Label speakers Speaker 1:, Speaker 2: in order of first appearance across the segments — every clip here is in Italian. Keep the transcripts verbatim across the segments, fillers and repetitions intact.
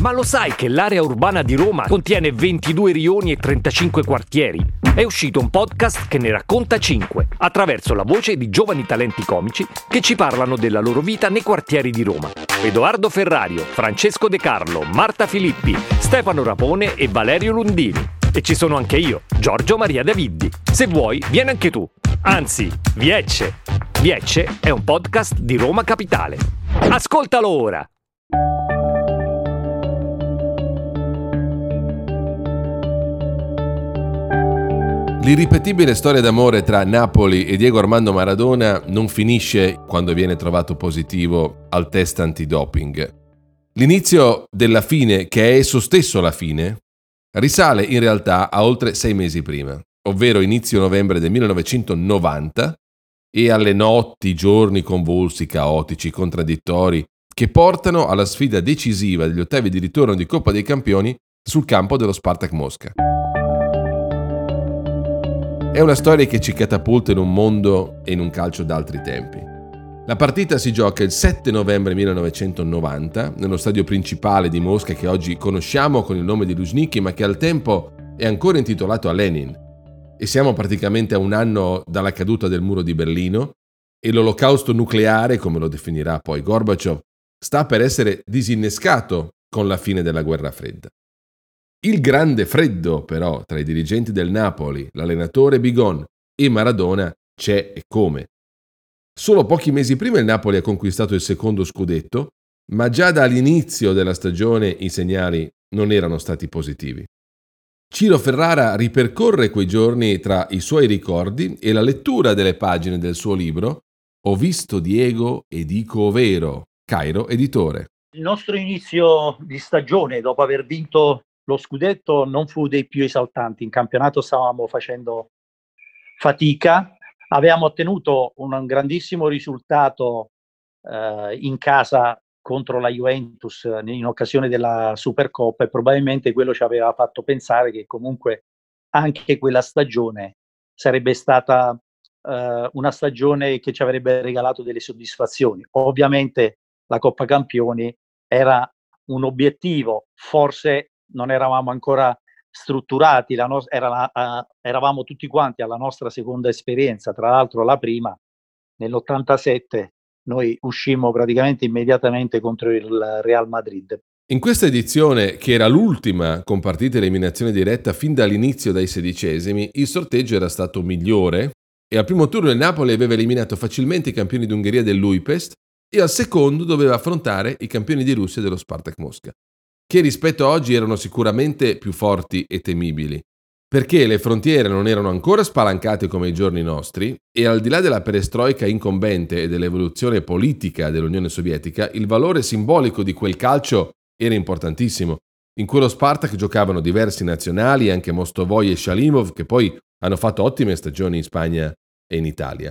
Speaker 1: Ma lo sai che l'area urbana di Roma contiene ventidue rioni e trentacinque quartieri? È uscito un podcast che ne racconta cinque, attraverso la voce di giovani talenti comici che ci parlano della loro vita nei quartieri di Roma. Edoardo Ferrario, Francesco De Carlo, Marta Filippi, Stefano Rapone e Valerio Lundini. E ci sono anche io, Giorgio Maria Daviddi. Se vuoi, vieni anche tu. Anzi, Viecce. Viecce è un podcast di Roma Capitale. Ascoltalo ora!
Speaker 2: L'irripetibile storia d'amore tra Napoli e Diego Armando Maradona non finisce quando viene trovato positivo al test antidoping. L'inizio della fine, che è esso stesso la fine, risale in realtà a oltre sei mesi prima, ovvero inizio novembre del millenovecentonovanta, e alle notti, giorni convulsi, caotici, contraddittori, che portano alla sfida decisiva degli ottavi di ritorno di Coppa dei Campioni sul campo dello Spartak Mosca. È una storia che ci catapulta in un mondo e in un calcio d'altri tempi. La partita si gioca il sette novembre millenovecentonovanta nello stadio principale di Mosca, che oggi conosciamo con il nome di Luzhniki, ma che al tempo è ancora intitolato a Lenin. E siamo praticamente a un anno dalla caduta del muro di Berlino e l'olocausto nucleare, come lo definirà poi Gorbaciov, sta per essere disinnescato con la fine della guerra fredda. Il grande freddo, però, tra i dirigenti del Napoli, l'allenatore Bigon e Maradona c'è e come. Solo pochi mesi prima il Napoli ha conquistato il secondo scudetto, ma già dall'inizio della stagione i segnali non erano stati positivi. Ciro Ferrara ripercorre quei giorni tra i suoi ricordi e la lettura delle pagine del suo libro Ho visto Diego e dico vero, Cairo Editore.
Speaker 3: Il nostro inizio di stagione, dopo aver vinto lo scudetto, non fu dei più esaltanti. In campionato stavamo facendo fatica, avevamo ottenuto un grandissimo risultato eh, in casa contro la Juventus in occasione della Supercoppa, e probabilmente quello ci aveva fatto pensare che comunque anche quella stagione sarebbe stata eh, una stagione che ci avrebbe regalato delle soddisfazioni. Ovviamente la Coppa Campioni era un obiettivo, forse non eravamo ancora strutturati, la no- era la, uh, eravamo tutti quanti alla nostra seconda esperienza, tra l'altro la prima nell'ottantasette noi uscimmo praticamente immediatamente contro il Real Madrid.
Speaker 2: In questa edizione, che era l'ultima con partita eliminazione diretta fin dall'inizio dai sedicesimi, il sorteggio era stato migliore e al primo turno il Napoli aveva eliminato facilmente i campioni d'Ungheria dell'Újpest e al secondo doveva affrontare i campioni di Russia dello Spartak Mosca, che rispetto a oggi erano sicuramente più forti e temibili, perché le frontiere non erano ancora spalancate come i giorni nostri e al di là della perestroica incombente e dell'evoluzione politica dell'Unione Sovietica, il valore simbolico di quel calcio era importantissimo. In quello Spartak giocavano diversi nazionali, anche Mostovoi e Shalimov, che poi hanno fatto ottime stagioni in Spagna e in Italia.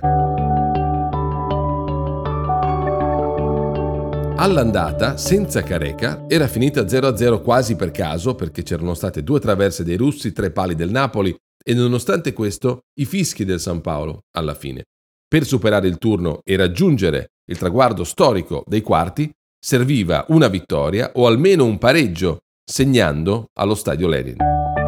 Speaker 2: All'andata, senza Careca, era finita zero a zero quasi per caso, perché c'erano state due traverse dei russi, tre pali del Napoli e nonostante questo i fischi del San Paolo alla fine. Per superare il turno e raggiungere il traguardo storico dei quarti serviva una vittoria o almeno un pareggio, segnando allo stadio Lenin.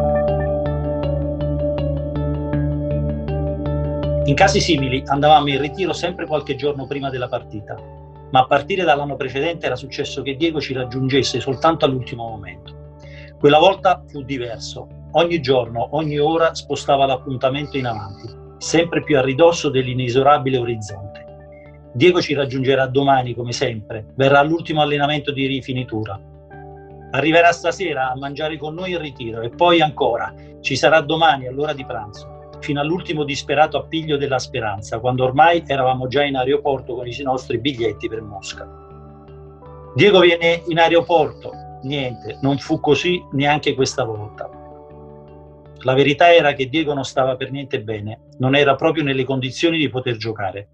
Speaker 3: In casi simili andavamo in ritiro sempre qualche giorno prima della partita, ma a partire dall'anno precedente era successo che Diego ci raggiungesse soltanto all'ultimo momento. Quella volta fu diverso. Ogni giorno, ogni ora spostava l'appuntamento in avanti, sempre più a ridosso dell'inesorabile orizzonte. Diego ci raggiungerà domani come sempre, verrà all'ultimo allenamento di rifinitura. Arriverà stasera a mangiare con noi in ritiro e poi ancora ci sarà domani all'ora di pranzo, fino all'ultimo disperato appiglio della speranza, quando ormai eravamo già in aeroporto con i nostri biglietti per Mosca. Diego viene in aeroporto, niente, non fu così neanche questa volta. La verità era che Diego non stava per niente bene, non era proprio nelle condizioni di poter giocare.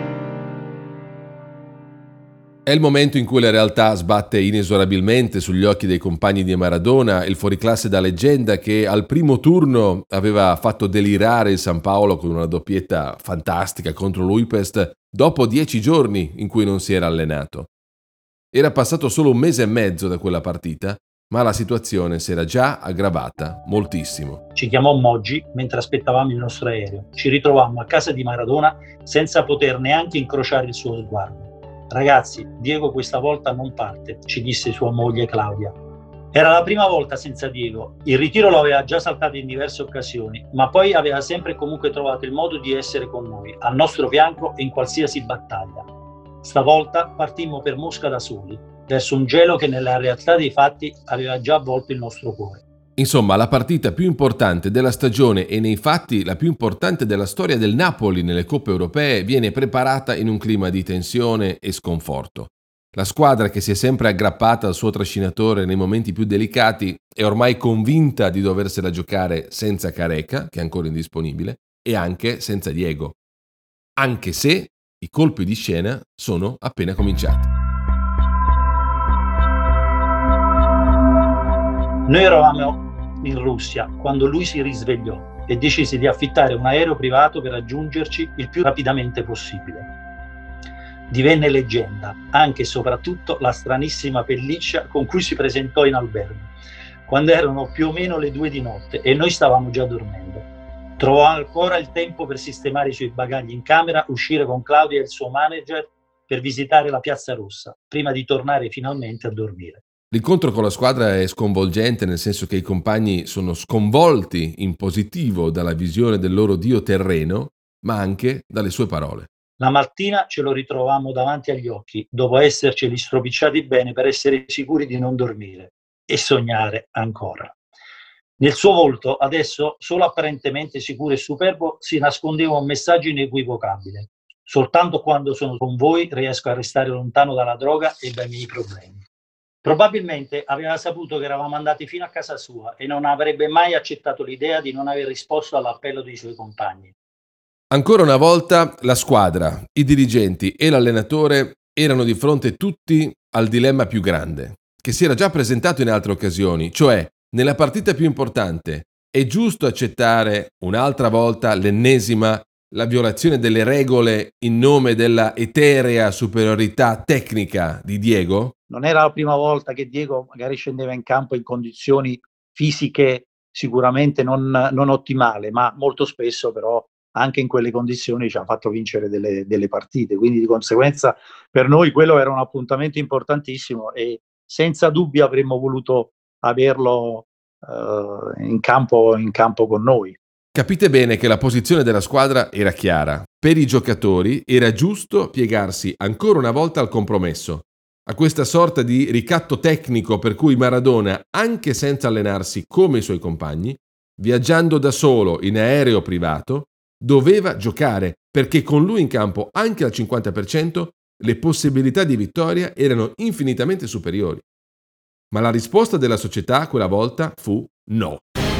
Speaker 2: È il momento in cui la realtà sbatte inesorabilmente sugli occhi dei compagni di Maradona, il fuoriclasse da leggenda che al primo turno aveva fatto delirare il San Paolo con una doppietta fantastica contro l'Újpest dopo dieci giorni in cui non si era allenato. Era passato solo un mese e mezzo da quella partita, ma la situazione si era già aggravata moltissimo.
Speaker 3: Ci chiamò Moggi mentre aspettavamo il nostro aereo. Ci ritrovammo a casa di Maradona senza poter neanche incrociare il suo sguardo. Ragazzi, Diego questa volta non parte, ci disse sua moglie Claudia. Era la prima volta senza Diego. Il ritiro lo aveva già saltato in diverse occasioni, ma poi aveva sempre e comunque trovato il modo di essere con noi, al nostro fianco e in qualsiasi battaglia. Stavolta partimmo per Mosca da soli, verso un gelo che nella realtà dei fatti aveva già avvolto il nostro cuore.
Speaker 2: Insomma, la partita più importante della stagione e nei fatti la più importante della storia del Napoli nelle coppe europee viene preparata in un clima di tensione e sconforto. La squadra, che si è sempre aggrappata al suo trascinatore nei momenti più delicati, è ormai convinta di doversela giocare senza Careca, che è ancora indisponibile, e anche senza Diego. Anche se i colpi di scena sono appena cominciati.
Speaker 3: Noi eravamo in Russia quando lui si risvegliò e decise di affittare un aereo privato per raggiungerci il più rapidamente possibile. Divenne leggenda anche e soprattutto la stranissima pelliccia con cui si presentò in albergo, quando erano più o meno le due di notte e noi stavamo già dormendo. Trovò ancora il tempo per sistemare i suoi bagagli in camera, uscire con Claudia e il suo manager per visitare la Piazza Rossa, prima di tornare finalmente a dormire.
Speaker 2: L'incontro con la squadra è sconvolgente, nel senso che i compagni sono sconvolti in positivo dalla visione del loro dio terreno, ma anche dalle sue parole.
Speaker 3: La mattina ce lo ritrovammo davanti agli occhi, dopo esserceli stropicciati bene per essere sicuri di non dormire e sognare ancora. Nel suo volto, adesso solo apparentemente sicuro e superbo, si nascondeva un messaggio inequivocabile. Soltanto quando sono con voi riesco a restare lontano dalla droga e dai miei problemi. Probabilmente aveva saputo che eravamo andati fino a casa sua e non avrebbe mai accettato l'idea di non aver risposto all'appello dei suoi compagni.
Speaker 2: Ancora una volta la squadra, i dirigenti e l'allenatore erano di fronte tutti al dilemma più grande, che si era già presentato in altre occasioni, cioè nella partita più importante è giusto accettare un'altra volta l'ennesima, la violazione delle regole in nome della eterea superiorità tecnica di Diego?
Speaker 4: Non era la prima volta che Diego magari scendeva in campo in condizioni fisiche sicuramente non, non ottimali, ma molto spesso però anche in quelle condizioni ci ha fatto vincere delle, delle partite, quindi di conseguenza per noi quello era un appuntamento importantissimo e senza dubbio avremmo voluto averlo eh, in campo, in campo con noi.
Speaker 2: Capite bene che la posizione della squadra era chiara. Per i giocatori era giusto piegarsi ancora una volta al compromesso, a questa sorta di ricatto tecnico per cui Maradona, anche senza allenarsi come i suoi compagni, viaggiando da solo in aereo privato, doveva giocare, perché con lui in campo anche al cinquanta per cento le possibilità di vittoria erano infinitamente superiori. Ma la risposta della società quella volta fu no.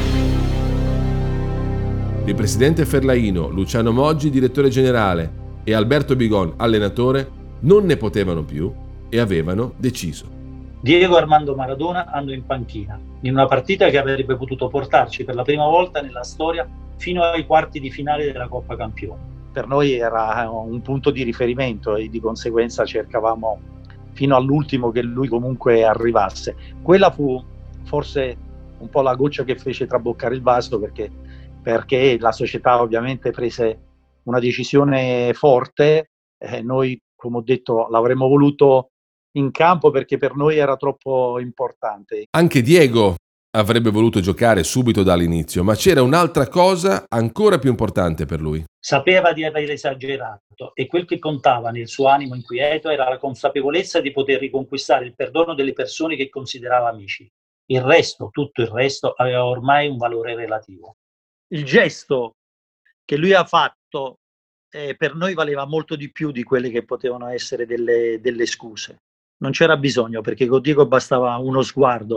Speaker 2: Il presidente Ferlaino, Luciano Moggi, direttore generale, e Alberto Bigon, allenatore, non ne potevano più e avevano deciso.
Speaker 3: Diego Armando Maradona andò in panchina, in una partita che avrebbe potuto portarci per la prima volta nella storia fino ai quarti di finale della Coppa Campioni.
Speaker 4: Per noi era un punto di riferimento e di conseguenza cercavamo fino all'ultimo che lui comunque arrivasse. Quella fu forse un po' la goccia che fece traboccare il vaso, perché, perché la società ovviamente prese una decisione forte. Eh, noi, come ho detto, l'avremmo voluto in campo perché per noi era troppo importante.
Speaker 2: Anche Diego avrebbe voluto giocare subito dall'inizio, ma c'era un'altra cosa ancora più importante per lui.
Speaker 3: Sapeva di aver esagerato e quel che contava nel suo animo inquieto era la consapevolezza di poter riconquistare il perdono delle persone che considerava amici. Il resto, tutto il resto, aveva ormai un valore relativo.
Speaker 4: Il gesto che lui ha fatto eh, per noi valeva molto di più di quelle che potevano essere delle, delle scuse. Non c'era bisogno, perché con Diego bastava uno sguardo.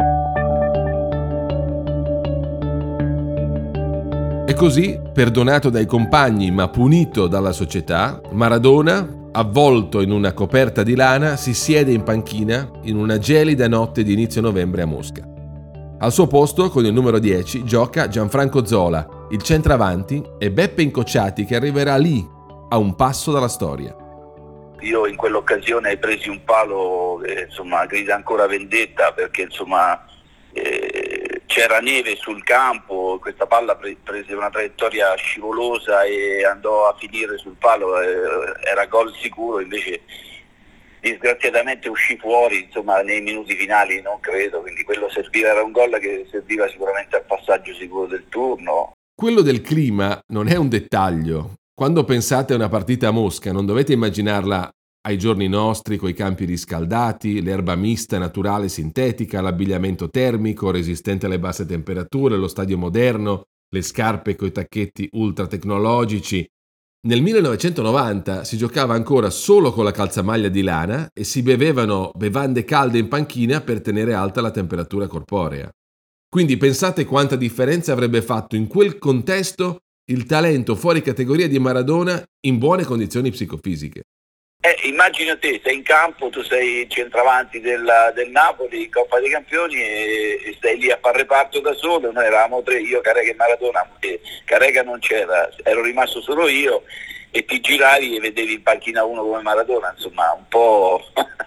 Speaker 2: E così, perdonato dai compagni ma punito dalla società, Maradona, avvolto in una coperta di lana, si siede in panchina in una gelida notte di inizio novembre a Mosca. Al suo posto, con il numero dieci, gioca Gianfranco Zola, il centravanti, e Beppe Incocciati, che arriverà lì, a un passo dalla storia.
Speaker 5: Io in quell'occasione hai presi un palo che insomma grida ancora vendetta, perché insomma eh, c'era neve sul campo, questa palla pre- prese una traiettoria scivolosa e andò a finire sul palo, eh, era gol sicuro, invece disgraziatamente uscì fuori, insomma, nei minuti finali non credo, quindi quello serviva, era un gol che serviva sicuramente al passaggio sicuro del turno.
Speaker 2: Quello del clima non è un dettaglio. Quando pensate a una partita a Mosca non dovete immaginarla ai giorni nostri, coi campi riscaldati, l'erba mista, naturale, sintetica, l'abbigliamento termico resistente alle basse temperature, lo stadio moderno, le scarpe coi tacchetti ultra tecnologici. Nel millenovecentonovanta si giocava ancora solo con la calzamaglia di lana e si bevevano bevande calde in panchina per tenere alta la temperatura corporea. Quindi pensate quanta differenza avrebbe fatto in quel contesto il talento fuori categoria di Maradona in buone condizioni psicofisiche.
Speaker 5: Eh, immagina te, sei in campo, tu sei il centravanti della, del Napoli in Coppa dei Campioni e, e stai lì a far reparto da solo. Noi eravamo tre, io, Carega e Maradona, e Carega non c'era, ero rimasto solo io e ti giravi e vedevi in panchina uno come Maradona, insomma un po'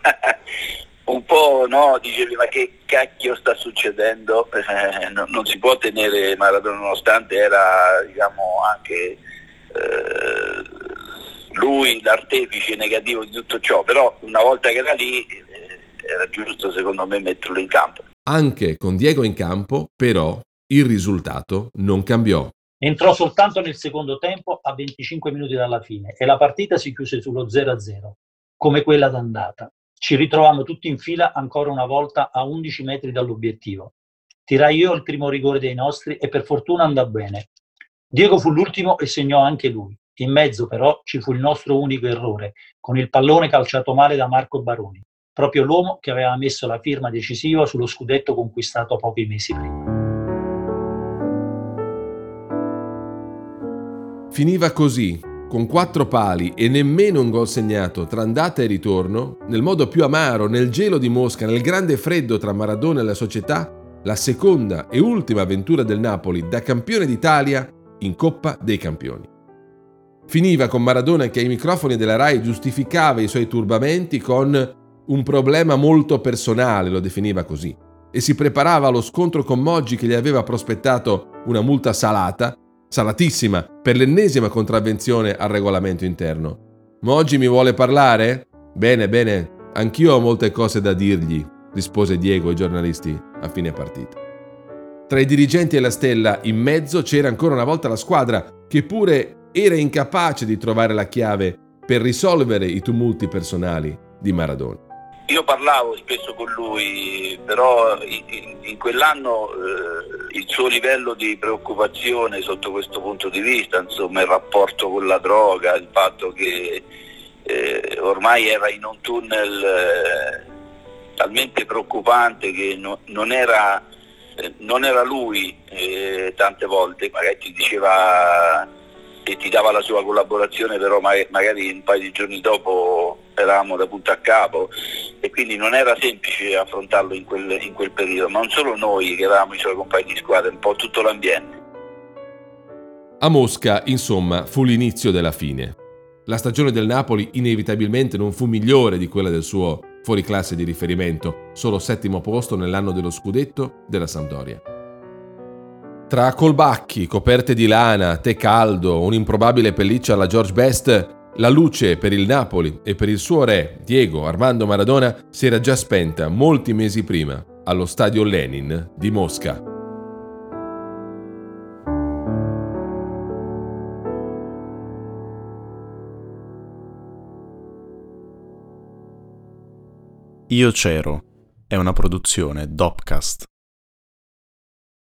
Speaker 5: un po' no, dicevi ma che cacchio sta succedendo, eh, no, non si può tenere Maradona nonostante era diciamo anche eh, lui l'artefice negativo di tutto ciò, però una volta che era lì era giusto secondo me metterlo in campo.
Speaker 2: Anche con Diego in campo, però, il risultato non cambiò.
Speaker 3: Entrò soltanto nel secondo tempo a venticinque minuti dalla fine e la partita si chiuse sullo zero a zero, come quella d'andata. Ci ritrovammo tutti in fila ancora una volta a undici metri dall'obiettivo. Tirai io il primo rigore dei nostri e per fortuna andò bene. Diego fu l'ultimo e segnò anche lui. In mezzo però ci fu il nostro unico errore, con il pallone calciato male da Marco Baroni, proprio l'uomo che aveva messo la firma decisiva sullo scudetto conquistato pochi mesi prima.
Speaker 2: Finiva così, con quattro pali e nemmeno un gol segnato tra andata e ritorno, nel modo più amaro, nel gelo di Mosca, nel grande freddo tra Maradona e la società, la seconda e ultima avventura del Napoli da campione d'Italia in Coppa dei Campioni. Finiva con Maradona che ai microfoni della Rai giustificava i suoi turbamenti con un problema molto personale, lo definiva così, e si preparava allo scontro con Moggi che gli aveva prospettato una multa salata, salatissima, per l'ennesima contravvenzione al regolamento interno. Moggi mi vuole parlare? Bene, bene, anch'io ho molte cose da dirgli, rispose Diego ai giornalisti a fine partita. Tra i dirigenti e la stella, in mezzo, c'era ancora una volta la squadra, che pure era incapace di trovare la chiave per risolvere i tumulti personali di Maradona.
Speaker 5: Io parlavo spesso con lui, però in, in quell'anno eh, il suo livello di preoccupazione sotto questo punto di vista, insomma il rapporto con la droga, il fatto che eh, ormai era in un tunnel eh, talmente preoccupante che no, non era eh, non era lui eh, tante volte, magari ti diceva e ti dava la sua collaborazione, però magari un paio di giorni dopo eravamo da punto a capo e quindi non era semplice affrontarlo in quel, in quel periodo, ma non solo noi che eravamo i suoi compagni di squadra, un po' tutto l'ambiente.
Speaker 2: A Mosca, insomma, fu l'inizio della fine. La stagione del Napoli inevitabilmente non fu migliore di quella del suo fuoriclasse di riferimento, solo settimo posto nell'anno dello scudetto della Sampdoria. Tra colbacchi, coperte di lana, tè caldo, un'improbabile pelliccia alla George Best, la luce per il Napoli e per il suo re, Diego Armando Maradona, si era già spenta molti mesi prima, allo stadio Lenin di Mosca.
Speaker 6: Io c'ero è una produzione Dopcast.